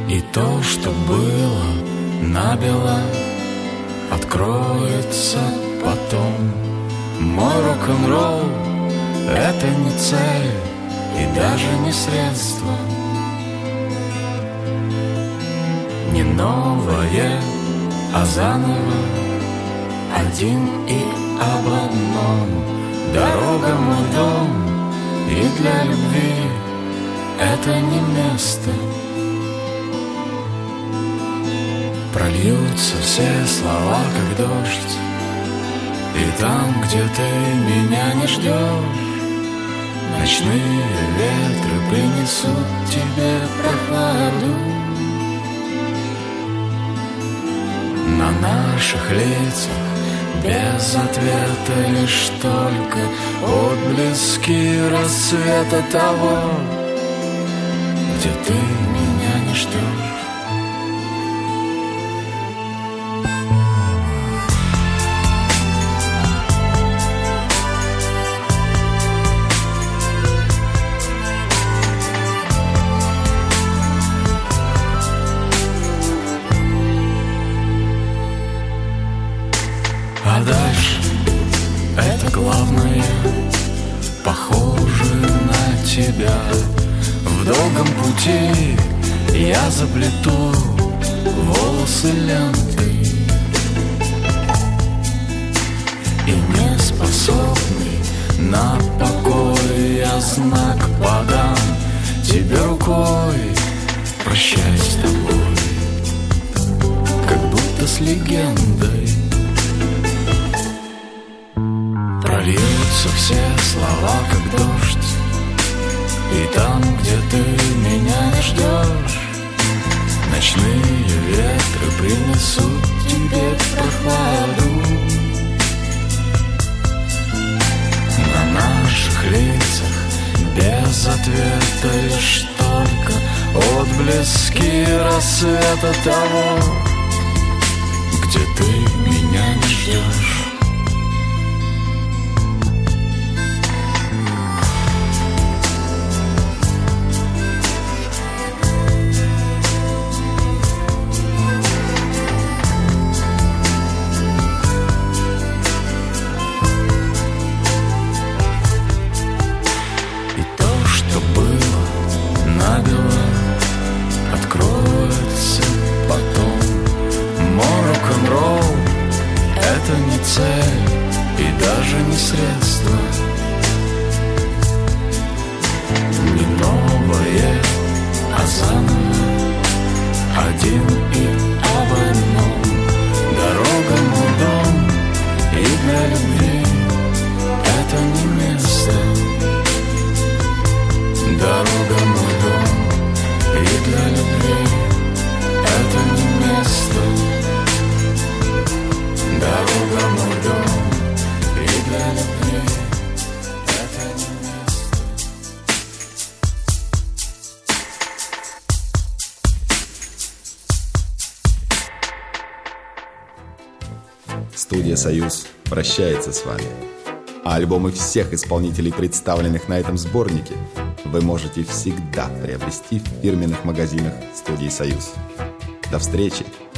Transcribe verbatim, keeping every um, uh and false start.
И то, что было набело, откроется потом. Мой рок-н-ролл — это не цель и даже не средство, не новое, а заново, один и об одном. Дорога — мой дом, и для любви это не место. Прольются все слова, как дождь, и там, где ты меня не ждешь, ночные ветры принесут тебе прохладу. На наших лицах без ответа лишь только отблески рассвета того, где ты меня не ждешь. А дальше это главное, похоже на тебя. В долгом пути я заплету волосы лентой, и не способный на покой я знак подам тебе рукой. Прощай с тобой, как будто с легендой. Прольются все слова, как дождь, и там, где ты меня не ждешь, ночные ветры принесут тебе прохладу. На наших лицах без ответа лишь только отблески рассвета того, где ты меня не ждешь. Откроется потом. Мой рок-н-ролл — это не цель и даже не средство, не новое, а заново, один и об одном. Дорога — мой дом, и для любви это не место. Дорога — мой дом, и для любви это не место. Дорога — мой дом, и для любви это не место. Студия «Союз» прощается с вами. А альбомы всех исполнителей, представленных на этом сборнике, вы можете всегда приобрести в фирменных магазинах студии «Союз». До встречи!